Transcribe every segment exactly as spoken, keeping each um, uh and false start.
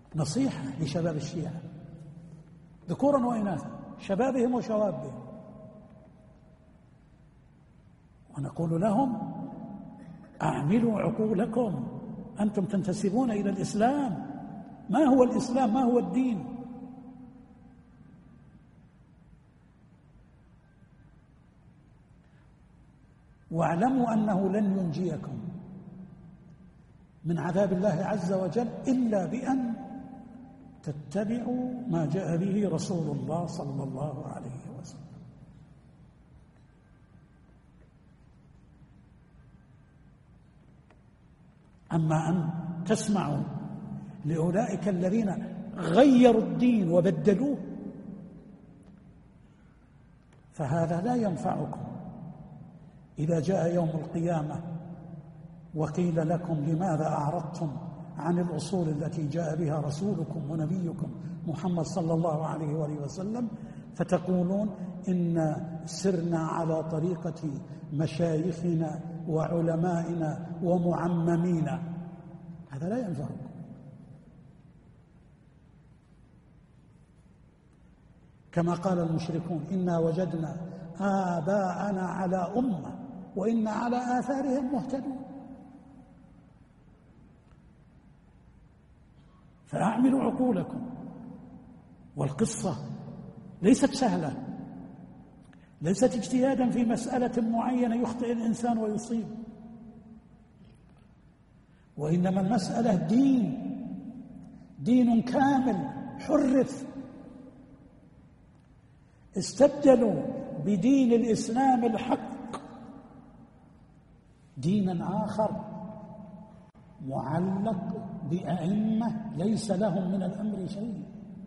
نصيحة لشباب الشيعة ذكورا وإناثا، شبابهم وشوابهم، ونقول لهم: أعملوا عقولكم، أنتم تنتسبون إلى الإسلام، ما هو الإسلام؟ ما هو الدين؟ واعلموا أنه لن ينجيكم من عذاب الله عز وجل إلا بأن تتبعوا ما جاء به رسول الله صلى الله عليه وسلم. أما أن تسمعوا لأولئك الذين غيروا الدين وبدلوه فهذا لا ينفعكم إذا جاء يوم القيامة وقيل لكم: لماذا أعرضتم عن الأصول التي جاء بها رسولكم ونبيكم محمد صلى الله عليه وآله وسلم؟ فتقولون: إن سرنا على طريقة مشايخنا وعلمائنا ومعممينا. هذا لا ينفعكم. كما قال المشركون: إنا وجدنا آباءنا على أمة وإنا على آثارهم مهتدون. فأعملوا عقولكم. والقصة ليست سهلة، ليست اجتهادا في مسألة معينة يخطئ الإنسان ويصيب، وإنما المسألة دين، دين كامل حرف. استبدلوا بدين الإسلام الحق دينا آخر معلق بأئمة ليس لهم من الأمر شيء.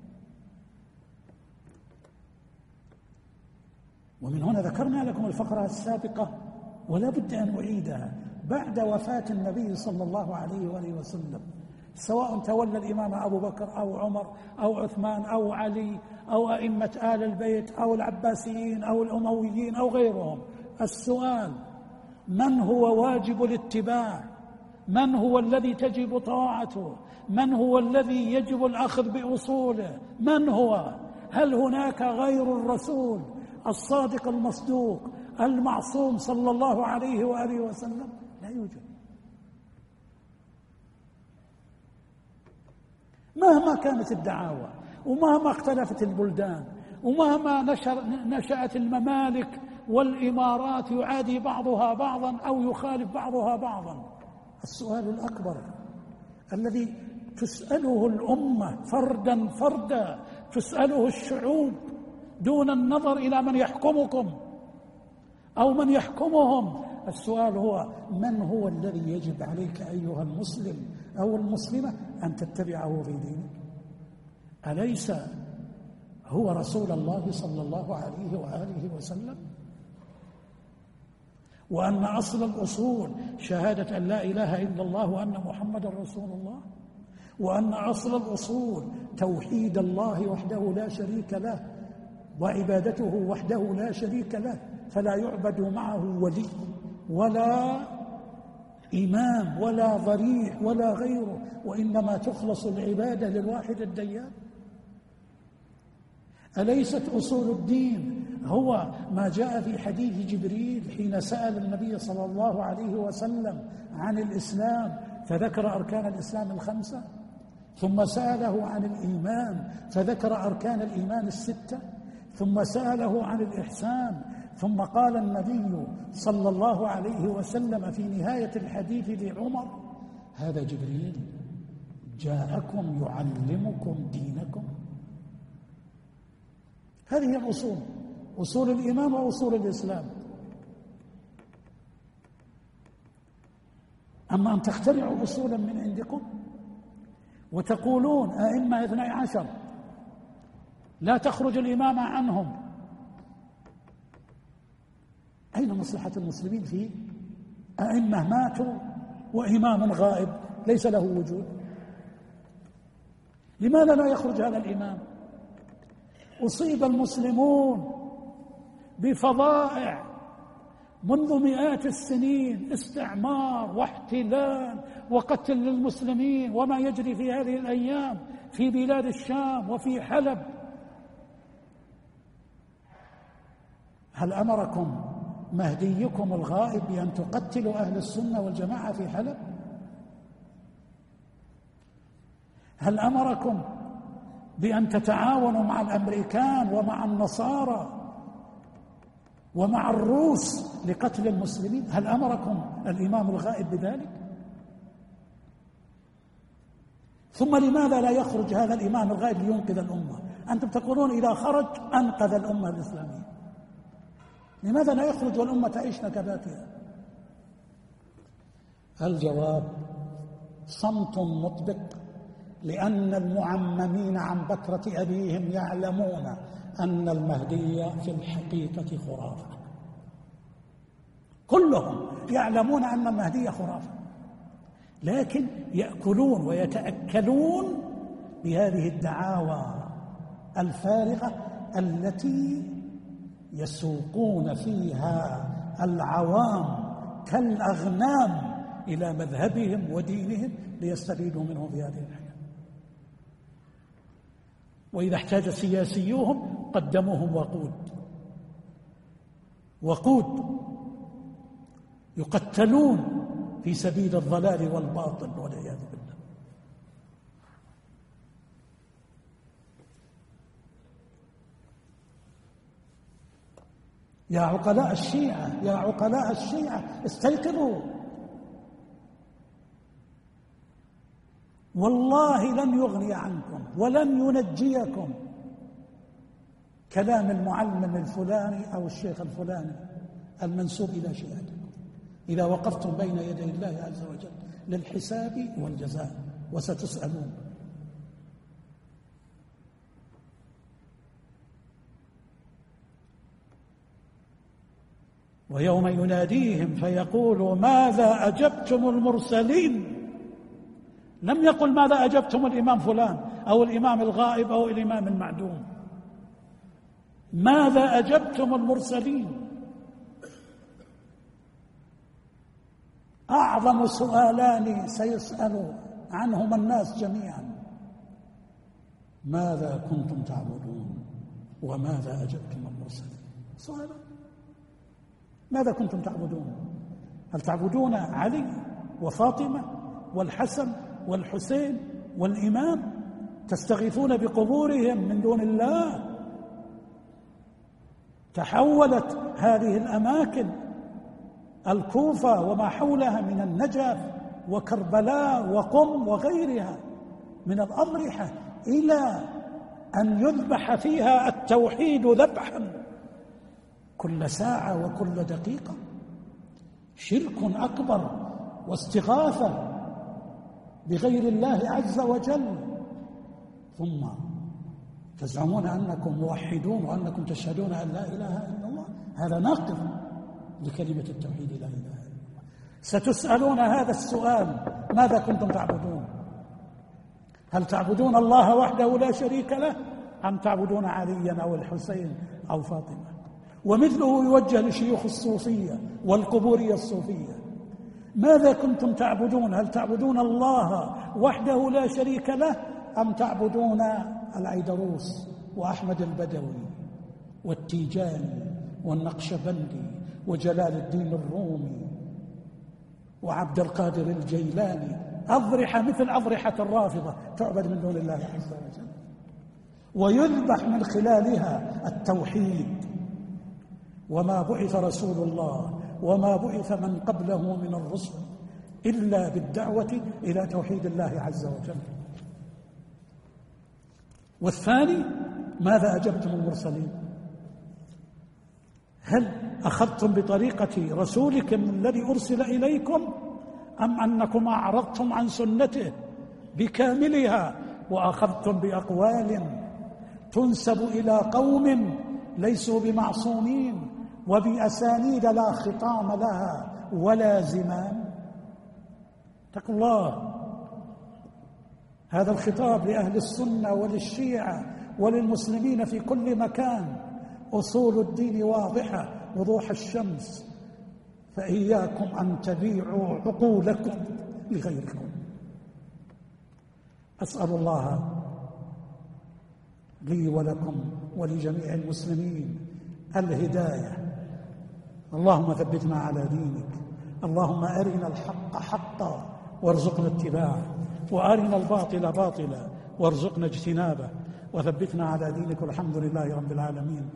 ومن هنا ذكرنا لكم الفقرة السابقة ولا بد أن أعيدها: بعد وفاة النبي صلى الله عليه وآله وسلم، سواء تولى الإمام أبو بكر أو عمر أو عثمان أو علي أو أئمة آل البيت أو العباسيين أو الأمويين أو غيرهم، السؤال: من هو واجب الاتباع؟ من هو الذي تجب طاعته؟ من هو الذي يجب الأخذ بأصوله؟ من هو؟ هل هناك غير الرسول الصادق المصدوق المعصوم صلى الله عليه وآله وسلم؟ لا يوجد. مهما كانت الدعاوى ومهما اختلفت البلدان ومهما نشر نشأت الممالك والإمارات يعادي بعضها بعضا أو يخالف بعضها بعضا، السؤال الأكبر الذي تسأله الأمة فردا فردا، تسأله الشعوب دون النظر إلى من يحكمكم أو من يحكمهم، السؤال هو: من هو الذي يجب عليك أيها المسلم أو المسلمة أن تتبعه في دينك؟ أليس هو رسول الله صلى الله عليه وآله وسلم؟ وأن أصل الأصول شهادة أن لا إله إلا الله وأن محمد رسول الله، وأن أصل الأصول توحيد الله وحده لا شريك له وعبادته وحده لا شريك له، فلا يعبد معه ولي ولا إمام ولا ضريح ولا غيره، وإنما تخلص العبادة للواحد الديان. أليست أصول الدين هو ما جاء في حديث جبريل حين سأل النبي صلى الله عليه وسلم عن الإسلام فذكر أركان الإسلام الخمسة، ثم سأله عن الإيمان فذكر أركان الإيمان الستة، ثم سأله عن الإحسان، ثم قال النبي صلى الله عليه وسلم في نهاية الحديث لعمر: هذا جبريل جاءكم يعلمكم دينكم. هذه الأصول، أصول الإيمان وأصول الإسلام. أما أن تخترعوا أصولا من عندكم وتقولون أئمة اثني عشر لا تخرج الإمامة عنهم، أين مصلحة المسلمين في أئمة ماتوا وإمام غائب ليس له وجود؟ لماذا لا يخرج هذا الإمام؟ أصيب المسلمون بفظائع منذ مئات السنين، استعمار واحتلال وقتل للمسلمين، وما يجري في هذه الأيام في بلاد الشام وفي حلب. هل أمركم مهديكم الغائب بأن تقتلوا أهل السنة والجماعة في حلب؟ هل أمركم بأن تتعاونوا مع الأمريكان ومع النصارى ومع الروس لقتل المسلمين؟ هل أمركم الإمام الغائب بذلك؟ ثم لماذا لا يخرج هذا الإمام الغائب لينقذ الأمة؟ أنتم تقولون إذا خرج أنقذ الأمة الإسلامية، لماذا لا يخرج والأمة تعيش نكباتها؟ الجواب صمت مطبق، لأن المعممين عن بكرة أبيهم يعلمون أن المهدي في الحقيقة خرافة، كلهم يعلمون أن المهدي خرافة، لكن يأكلون ويتأكلون بهذه الدعاوى الفارغة التي يسوقون فيها العوام كالأغنام إلى مذهبهم ودينهم ليستفيدوا منه في هذه الحياة. وإذا احتاج سياسيوهم قدموهم وقود وقود يقتلون في سبيل الضلال والباطل والعياذ بالله. يا عقلاء الشيعة، يا عقلاء الشيعة استيقظوا، والله لن يغني عنكم ولن ينجيكم كلام المعلم الفلاني أو الشيخ الفلاني المنسوب إلى شيعتكم، إذا وقفتم بين يدي الله عز وجل للحساب والجزاء وستسألون. ويوم يناديهم فيقول ماذا أجبتم المرسلين، لم يقل ماذا أجبتم الإمام فلان أو الإمام الغائب أو الإمام المعدوم، ماذا أجبتم المرسلين. أعظم سؤالان سيسأل عنهما الناس جميعا: ماذا كنتم تعبدون وماذا أجبتم المرسلين. سؤال: ماذا كنتم تعبدون؟ هل تعبدون علي وفاطمة والحسن والحسين والإمام؟ تستغيثون بقبورهم من دون الله؟ تحولت هذه الأماكن الكوفة وما حولها من النجف وكربلاء وقم وغيرها من الأضرحة إلى أن يذبح فيها التوحيد ذبحا كل ساعة وكل دقيقة. شرك أكبر واستغاثة بغير الله عز وجل، ثم تزعمون أنكم موحدون وأنكم تشهدون أن لا إله إلا الله. هذا ناقض لكلمة التوحيد لا إله إلا الله. ستسألون هذا السؤال: ماذا كنتم تعبدون؟ هل تعبدون الله وحده لا شريك له أم تعبدون عليا أو الحسين أو فاطمة؟ ومثله يوجه لشيوخ الصوفية والقبورية الصوفية: ماذا كنتم تعبدون؟ هل تعبدون الله وحده لا شريك له أم تعبدون العيدروس وأحمد البدوي والتيجاني والنقشبندي وجلال الدين الرومي وعبد القادر الجيلاني؟ أضرحة مثل أضرحة الرافضة تعبد من دون الله عز وجل، ويذبح من خلالها التوحيد. وما بعث رسول الله وما بعث من قبله من الرسل إلا بالدعوة إلى توحيد الله عز وجل. والثاني: ماذا أجبتم المرسلين؟ هل أخذتم بطريقة رسولكم الذي أرسل إليكم أم أنكم أعرضتم عن سنته بكاملها وأخذتم بأقوال تنسب إلى قوم ليسوا بمعصومين وبأسانيد لا خطام لها ولا زمام؟ اتقوا الله. هذا الخطاب لأهل السنة وللشيعة وللمسلمين في كل مكان. أصول الدين واضحة وضوح الشمس، فإياكم أن تبيعوا عقولكم لغيركم. أسأل الله لي ولكم ولجميع المسلمين الهداية. اللهم ثبتنا على دينك، اللهم أرنا الحق حقا وارزقنا اتباعه، وأرنا الباطل باطلا وارزقنا اجتنابه، وثبتنا على دينك، والحمد لله رب العالمين.